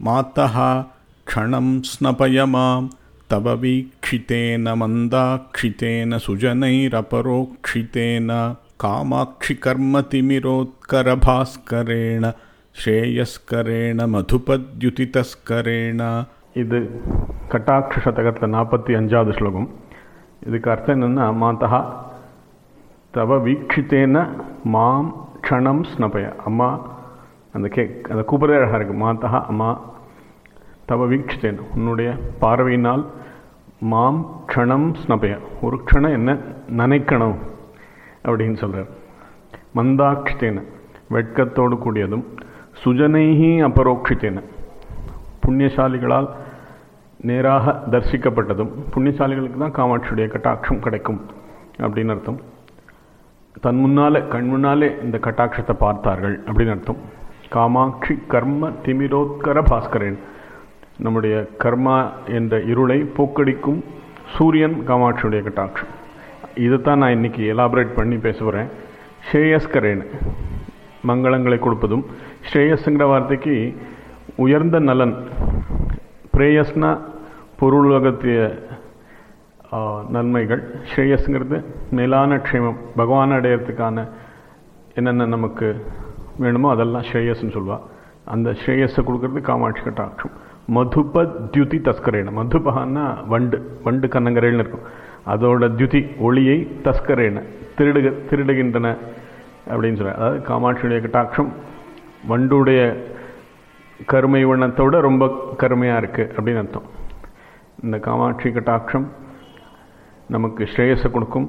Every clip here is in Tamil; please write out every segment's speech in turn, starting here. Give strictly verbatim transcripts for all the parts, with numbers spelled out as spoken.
மாதः க்ஷணம் ஸ்னபய மாம் தவ வீக்ஷிதேன மந்தாக்ஷிதேன சுஜனைரபரோக்ஷிதேன காமாட்சி கர்மதிமிரோத்கரபாஸ்கரேண ஸ்ரேயஸ்கரேண மதுபத்யுதிதஸ்கரேண. இது கட்டாட்ச சதகத்தில் நாற்பத்தி அஞ்சாவது ஸ்லோகம். இதுக்கு அர்த்தம் என்னென்னா, மாதா தவ வீக்ஷித்தேன மாம் க்ஷணம் ஸ்னபய. அம்மா, அந்த கே அந்த கூப்பிடவே அழகாக இருக்குது. மாதா, அம்மா, தவ வீக்ஷித்தேன், உன்னுடைய பார்வையினால், மாம் க்ஷணம் ஸ்னபய, ஒரு க்ஷணம் என்ன நினைக்கணும் அப்படின்னு சொல்கிறார். மந்தாக்ஷித்தேன, வெட்கத்தோடு கூடியதும், சுஜனைஹி அபரோக்ஷித்தேன, புண்ணியசாலிகளால் நேராக தரிசிக்கப்பட்டதும். புண்ணியசாலிகளுக்கு தான் காமாட்சியுடைய கட்டாட்சம் கிடைக்கும் அப்படின்னு அர்த்தம். தன் முன்னாலே, கண் முன்னாலே இந்த கட்டாட்சத்தை பார்த்தார்கள் அப்படின்னு அர்த்தம். காமாட்சி கர்ம திமிரோத்கர பாஸ்கரன், நம்முடைய கர்மா என்ற இருளை போக்கடிக்கும் சூரியன் காமாட்சியுடைய கட்டாட்சம். இதைத்தான் நான் இன்னைக்கு எலாபரேட் பண்ணி பேச போகிறேன். ஸ்ரேயஸ்கரேன், மங்களங்களை கொடுப்பதும். ஸ்ரேயஸ்ங்கிற வார்த்தைக்கு உயர்ந்த நலன், பிரேயஸ்னா பொருளுலகத்திய நன்மைகள், ஸ்ரேயஸ்ங்கிறது மேலான க்ஷேமம், பகவான் அடையிறதுக்கான என்னென்ன நமக்கு வேணுமோ அதெல்லாம் ஸ்ரேயஸ்ன்னு சொல்லுவாள். அந்த ஸ்ரேயஸை கொடுக்கறது காமாட்சி கட்டாட்சம். மதுப தியுதி தஸ்கரேன, மதுபகான்னா வண்டு, வண்டு கண்ணங்கரைன்னு இருக்கும், அதோட தியுதி ஒளியை தஸ்கரேன திருடுக திருடுகின்றன அப்படின்னு சொல்கிறார். அதாவது காமாட்சியுடைய கட்டாட்சம் வண்டுடைய கருமை வண்ணத்தோட ரொம்ப கருமையாக இருக்குது அப்படின்னு அர்த்தம். இந்த காமாட்சி கட்டாட்சம் நமக்கு ஸ்ரேயஸை கொடுக்கும்.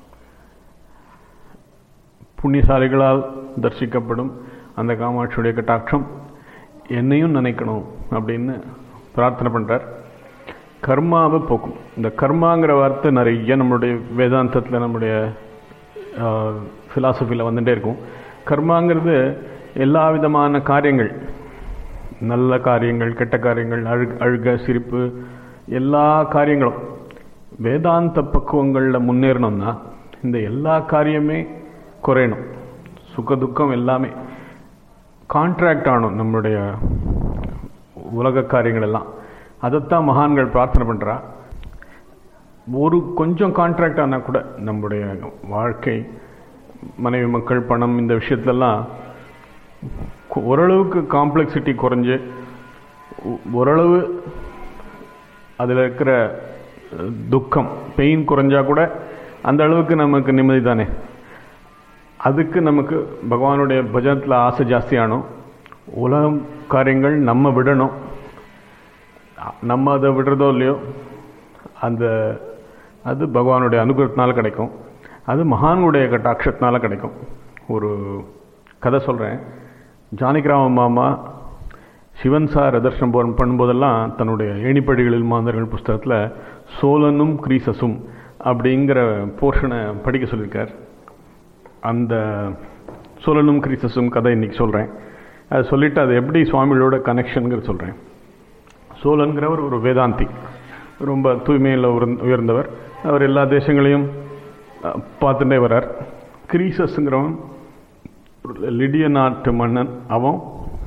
புண்ணியசாலிகளால் தரிசிக்கப்படும் அந்த காமாட்சியுடைய கட்டாட்சம் என்னையும் நினைக்கணும் அப்படின்னு பிரார்த்தனை பண்ணுறார். கர்மாவை போக்கும். இந்த கர்மாங்கிற வார்த்தை நிறைய நம்மளுடைய வேதாந்தத்தில், நம்முடைய ஃபிலாசபியில் வந்துகிட்டே இருக்கும். கர்மாங்கிறது எல்லா விதமான காரியங்கள், நல்ல காரியங்கள், கெட்ட காரியங்கள், அழு அழுக சிரிப்பு, எல்லா காரியங்களும். வேதாந்த பக்குவங்களில் முன்னேறணும்னா இந்த எல்லா காரியமே குறையணும். சுக துக்கம் எல்லாமே கான்ட்ராக்ட் ஆகணும் நம்மளுடைய உலக காரியங்கள் எல்லாம். அதைத்தான் மகான்கள் பிரார்த்தனை பண்ணுறா. ஒரு கொஞ்சம் கான்ட்ராக்ட் ஆனால் கூட நம்முடைய வாழ்க்கை, மனைவி மக்கள், பணம், இந்த விஷயத்துலலாம் ஓரளவுக்கு காம்ப்ளெக்சிட்டி குறைஞ்சு, ஓரளவு அதில் இருக்கிற துக்கம், பெயின் குறைஞ்சா கூட அந்த அளவுக்கு நமக்கு நிம்மதி தானே. அதுக்கு நமக்கு பகவானுடைய பஜனத்தில் ஆசை ஜாஸ்தியானோம். உலகம் காரியங்கள் நம்ம விடணும். நம்ம அதை விடுறதோ இல்லையோ, அந்த அது பகவானுடைய அனுகிரகத்தினால கிடைக்கும். அது மகானுடைய கட்டாட்சத்தினால கிடைக்கும். ஒரு கதை சொல்கிறேன். ஜானகிராம மாமா சிவன் சார் தர்ஷனம் பண்ணும்போதெல்லாம் தன்னுடைய ஏணிப்படிகளில் மாந்தர்கள் புஸ்தகத்தில் சோலனும் கிரீசஸும் அப்படிங்கிற போர்ஷனை படிக்க சொல்லியிருக்கார். அந்த சோலனும் கிரீசஸும் கதை இன்றைக்கி சொல்கிறேன். அதை சொல்லிவிட்டு அது எப்படி சுவாமிகளோட கனெக்ஷனுங்கிற சொல்கிறேன். சோலன்கிறவர் ஒரு வேதாந்தி, ரொம்ப தூய்மையில் உயர்ந்தவர். அவர் எல்லா தேசங்களையும் பார்த்துட்டே வர்றார். கிரீசஸ்ங்கிறவன் லிடிய நாட்டு மன்னன். அவன்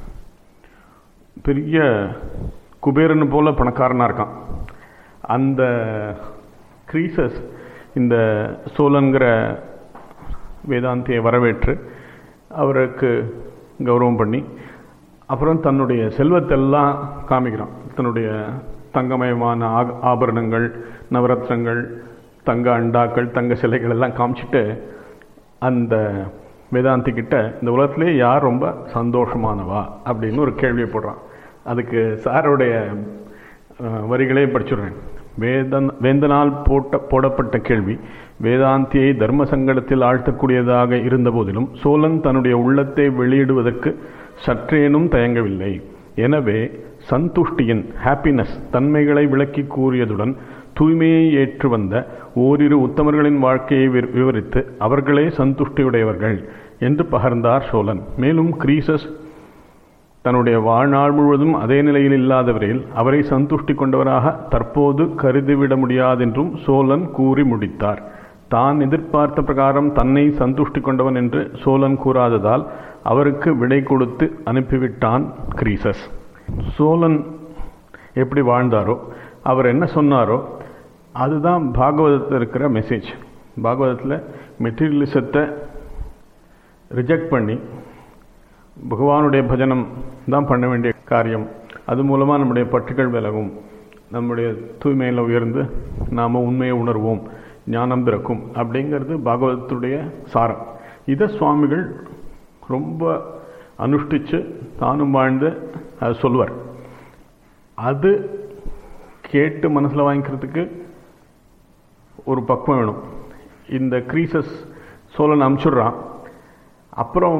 பெரிய குபேரனு போல பணக்காரனாக இருக்கான். அந்த கிரீசஸ் இந்த சோலன்கிற வேதாந்தியை வரவேற்று அவருக்கு கௌரவம் பண்ணி, அப்புறம் தன்னுடைய செல்வத்தெல்லாம் காமிக்கிறான். தன்னுடைய தங்கமயமான ஆ ஆபரணங்கள், நவரத்னங்கள், தங்க அண்டாக்கள், தங்க சிலைகள் எல்லாம் காமிச்சிட்டு அந்த வேதாந்தி கிட்ட இந்த உலகத்திலே யார் ரொம்ப சந்தோஷமானவா அப்படின்னு ஒரு கேள்வியை போடுறான். அதுக்கு சாரோடைய வரிகளே படிச்சுடுறேன். வேதன் வேந்தனால் போட்ட போடப்பட்ட கேள்வி வேதாந்தியை தர்ம சங்கடத்தில் ஆழ்த்தக்கூடியதாக இருந்த போதிலும் சோலன் தன்னுடைய உள்ளத்தை வெளியிடுவதற்கு சற்றேனும் தயங்கவில்லை. எனவே சந்துஷ்டியின் ஹாப்பினஸ் தன்மைகளை விளக்கி கூறியதுடன் தூய்மையை ஏற்று வந்த ஓரிரு உத்தமர்களின் வாழ்க்கையை விவரித்து அவர்களே சந்துஷ்டியுடையவர்கள் என்று பகர்ந்தார் சோலன். மேலும் கிரீசஸ் தன்னுடைய வாழ்நாள் முழுவதும் அதே நிலையில் இல்லாதவரையில் அவரை சந்துஷ்டி கொண்டவராக தற்போது கருதிவிட முடியாதென்றும் சோலன் கூறி முடித்தார். தான் எதிர்பார்த்த பிரகாரம் தன்னை சந்துஷ்டி கொண்டவன் என்று சோலன் கூறாததால் அவருக்கு விடை கொடுத்து அனுப்பிவிட்டான் கிரீசஸ். சோழன் எப்படி வாழ்ந்தாரோ, அவர் என்ன சொன்னாரோ அதுதான் பாகவதத்தில் இருக்கிற மெசேஜ். பாகவதத்தில் மெட்டீரியலிசத்தை ரிஜெக்ட் பண்ணி பகவானுடைய பஜனம் தான் பண்ண வேண்டிய காரியம், அது மூலமாக நம்முடைய பற்றுகள் விலகும், நம்முடைய தூய்மையில் உயர்ந்து நாம் உண்மையை உணர்வோம், ஞானம் பிறக்கும் அப்படிங்கிறது பாகவதத்துடைய சாரம். இதை சுவாமிகள் ரொம்ப அனுஷ்டித்து தானும் வாழ்ந்து அது சொல்லுவார். அது கேட்டு மனசில் வாங்கிக்கிறதுக்கு ஒரு பக்குவம் வேணும். இந்த கிரீசஸ் சோழன் அனுப்பிச்சுட்றான். அப்புறம்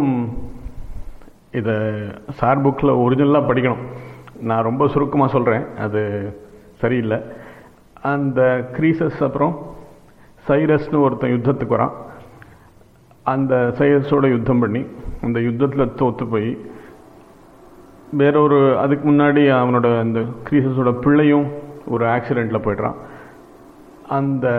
இதை சார் புக்கில் ஒரிஜினலாக படிக்கணும். நான் ரொம்ப சுருக்கமாக சொல்கிறேன், அது சரியில்லை. அந்த கிரீசஸ் அப்புறம் சைரஸ்னு ஒருத்தன் யுத்தத்துக்கு வரான். அந்த சைரஸோட யுத்தம் பண்ணி அந்த யுத்தத்தில் தோற்று போய் வேறொரு, அதுக்கு முன்னாடி அவனோட அந்த கிரீசஸோட பிள்ளையும் ஒரு ஆக்சிடெண்ட்டில் போய்ட்றான். அந்த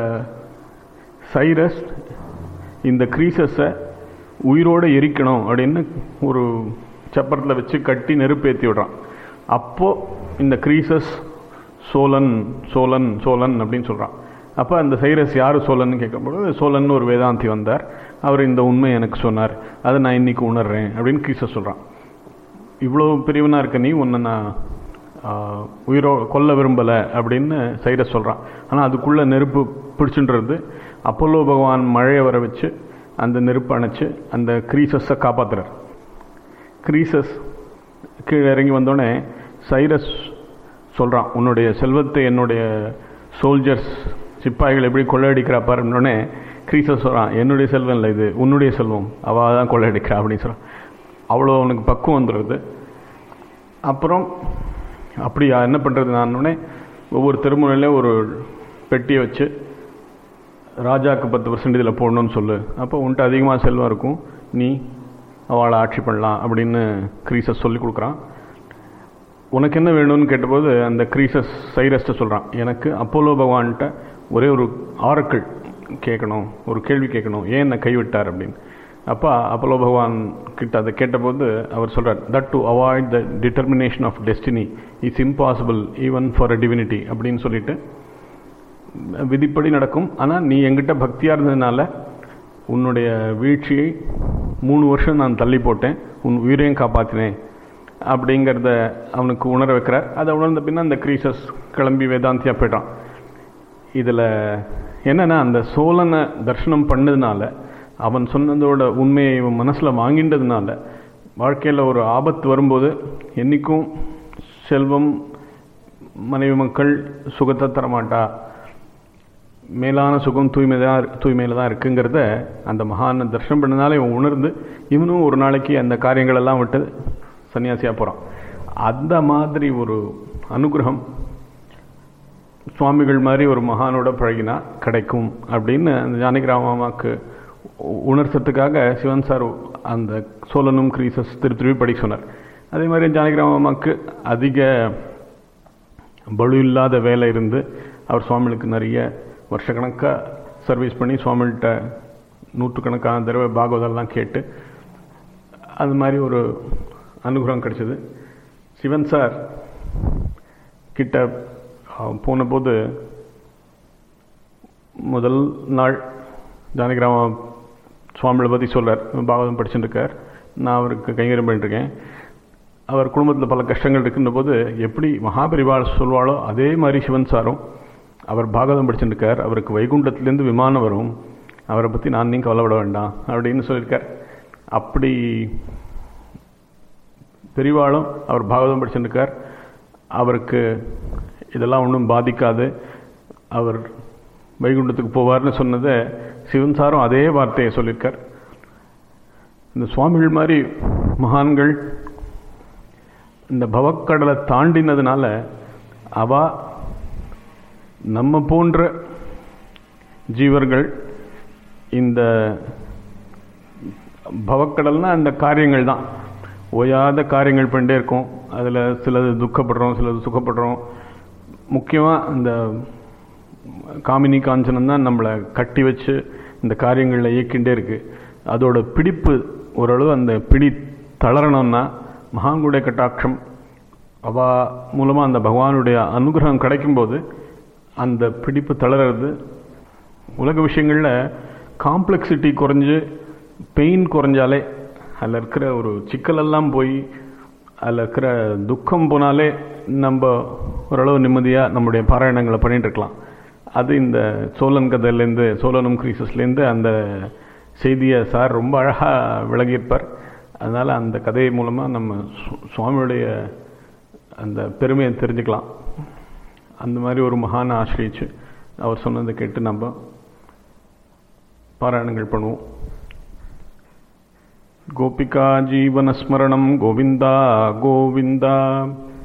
சைரஸ் இந்த கிரீசஸை உயிரோடு எரிக்கணும் அப்படின்னு ஒரு சப்பரத்தில் வச்சு கட்டி நெருப்பேற்றி விடுறான். அப்போது இந்த கிரீசஸ் சோழன் சோழன் சோழன் அப்படின்னு சொல்கிறான். அப்போ அந்த சைரஸ் யார் சோழன்னு கேட்கும்போது சோழன் ஒரு வேதாந்தி வந்தார், அவர் இந்த உண்மை எனக்கு சொன்னார், அதை நான் இன்றைக்கி உணர்றேன் அப்படின்னு கிரீசஸ் சொல்கிறான். இவ்வளோ பிரிவனாக இருக்க நீ உன்னை நான் உயிரோ கொல்ல விரும்பலை அப்படின்னு சைரஸ் சொல்கிறான். ஆனால் அதுக்குள்ளே நெருப்பு பிடிச்சுன்றது. அப்போலோ பகவான் மழையை வர வச்சு அந்த நெருப்பு அணைச்சி அந்த கிரீசஸை காப்பாற்றுறார். கிரீசஸ் கீழே இறங்கி வந்தோடனே சைரஸ் சொல்கிறான், உன்னுடைய செல்வத்தை என்னுடைய சோல்ஜர்ஸ் சிப்பாய்கள் எப்படி கொள்ளையடிக்கிறாப்பார் அப்படின்னோடனே கிரீசஸ் சொல்கிறான், என்னுடைய செல்வம் இல்லை, இது உன்னுடைய செல்வம், அவள் தான் கொள்ளையடிக்கிறா அப்படின்னு சொல்கிறான். அவ்வளோ அவனுக்கு பக்குவம் வந்துடுது. அப்புறம் அப்படியா என்ன பண்ணுறது நான்னொடனே ஒவ்வொரு திருமுறையிலையும் ஒரு பெட்டியை வச்சு ராஜாவுக்கு பத்து பர்சன்ட் இதில் போடணும்னு சொல்லு, அப்போ உன்ட்டு அதிகமாக செல்வம் இருக்கும், நீ அவளை ஆட்சி பண்ணலாம் அப்படின்னு கிரீசஸ் சொல்லி கொடுக்குறான். உனக்கு என்ன வேணும்னு கேட்டபோது அந்த கிரீசஸ் சைரஸ்ட்டை சொல்கிறான், எனக்கு அப்போலோ பகவான்கிட்ட ஒரே ஒரு ஆரக்கிள் கேட்கணும், ஒரு கேள்வி கேட்கணும், ஏன் என்னை கைவிட்டார் அப்படின்னு. அப்போ அப்போலோ பகவான் கிட்ட அதை கேட்டபோது அவர் சொல்கிறார், that to avoid the determination of destiny is impossible even for a divinity அப்படின்னு சொல்லிட்டு, விதிப்படி நடக்கும், ஆனால் நீ எங்கிட்ட பக்தியாக இருந்ததுனால உன்னுடைய வீழ்ச்சியை மூணு வருஷம் நான் தள்ளி போட்டேன், உன் உயிரையும் காப்பாற்றினேன் அப்படிங்கிறத அவனுக்கு உணர வைக்கிறார். அதை உணர்ந்த பின்ன அந்த கிரீசஸ் கிளம்பி வேதாந்தியாக போய்ட்டான். இதில் என்னென்னா அந்த சோழனை தரிசனம் பண்ணதுனால, அவன் சொன்னதோட உண்மையை இவன் மனசில் வாங்கின்றதுனால வாழ்க்கையில் ஒரு ஆபத்து வரும்போது என்றைக்கும் செல்வம் மனைவி மக்கள் சுகத்தை தரமாட்டா, மேலான சுகம் தூய்மை தான் தூய்மையில் தான் இருக்குங்கிறத அந்த மகானை தரிசனம் பண்ணதுனால இவன் உணர்ந்து இவனும் ஒரு நாளைக்கு அந்த காரியங்களெல்லாம் விட்டு சன்னியாசியாக போகிறான். அந்த மாதிரி ஒரு அனுகிரகம் சுவாமிகள் மாதிரி ஒரு மகானோட பழகினா கிடைக்கும் அப்படின்னு அந்த ஜானகிராமாவுக்கு உணர்த்துறதுக்காக சிவன் சார் அந்த சோழனும் கிரீசஸ் திரு திருவி படிக்க சொன்னார். அதே மாதிரி ஜானகிராமாவுக்கு அதிக பலு இல்லாத வேலை இருந்து அவர் சுவாமிகளுக்கு நிறைய வருஷக்கணக்காக சர்வீஸ் பண்ணி சுவாமிகிட்ட நூற்றுக்கணக்கான தடவை பாகவதெல்லாம் கேட்டு அது மாதிரி ஒரு அனுகிரகம் கிடைச்சது. சிவன் சார் கிட்ட போன போது முதல் நாள் ஜானகிராம சுவாமிகளை பற்றி சொல்கிறார், பாகவதம் படிச்சுட்டு இருக்கார், நான் அவருக்கு கைங்கரியம் பண்ணிட்டுருக்கேன். அவர் குடும்பத்தில் பல கஷ்டங்கள் இருக்குன்ற போது எப்படி மகாபரிவாள் சொல்வாளோ அதே மாதிரி சிவன் சாரும் அவர் பாகவதம் படிச்சுட்டு இருக்கார், அவருக்கு வைகுண்டத்துலேருந்து விமானம் வரும், அவரை பற்றி நான் நீங்கள் கவலைப்பட வேண்டாம் அப்படின்னு சொல்லியிருக்கார். அப்படி பெரிவாளும் அவர் பாகவதம் படிச்சுட்டு இருக்கார், அவருக்கு இதெல்லாம் ஒன்றும் பாதிக்காது, அவர் வைகுண்டத்துக்கு போவார்னு சொன்னதை சிவன் சாரும் அதே வார்த்தையை சொல்லியிருக்கார். இந்த சுவாமிகள் மாதிரி மகான்கள் இந்த பவக்கடலை தாண்டினதுனால அவ நம்ம போன்ற ஜீவர்கள் இந்த பவக்கடல்னா அந்த காரியங்கள் தான், ஓயாத காரியங்கள் பண்ணிட்டே இருக்கும். அதில் சிலது துக்கப்படுறோம், சிலது சுகப்படுறோம். முக்கியமாக இந்த காமினி காஞ்சனம் தான் நம்மளை கட்டி வச்சு இந்த காரியங்களில் இயக்கின்றே இருக்குது. அதோட பிடிப்பு ஓரளவு அந்த பிடி தளரணும்னா மகான்களுடைய கட்டாட்சம் அவ மூலமாக அந்த பகவானுடைய அனுகிரகம் கிடைக்கும்போது அந்த பிடிப்பு தளர்றது. உலக விஷயங்களில் காம்ப்ளெக்சிட்டி குறைஞ்சு பெயின் குறைஞ்சாலே, அதில் இருக்கிற ஒரு சிக்கலெல்லாம் போய் அதில் இருக்கிற துக்கம் போனாலே நம்ம ஓரளவு நிம்மதியாக நம்முடைய பாராயணங்களை பண்ணிட்டு இருக்கலாம். அது இந்த சோழன் கதையிலேருந்து, சோழனும் கிரீசஸ்லேருந்து அந்த செய்தியை சார் ரொம்ப அழகாக விளங்கியிருப்பார். அதனால் அந்த கதை மூலமாக நம்ம சுவாமியுடைய அந்த பெருமையை தெரிஞ்சுக்கலாம். அந்த மாதிரி ஒரு மகானை ஆசிரியிச்சு அவர் சொன்னதை கேட்டு நம்ம பாராயணங்கள் பண்ணுவோம். கோபிகா ஜீவனஸ்மரணம் கோவிந்தா கோவிந்தா.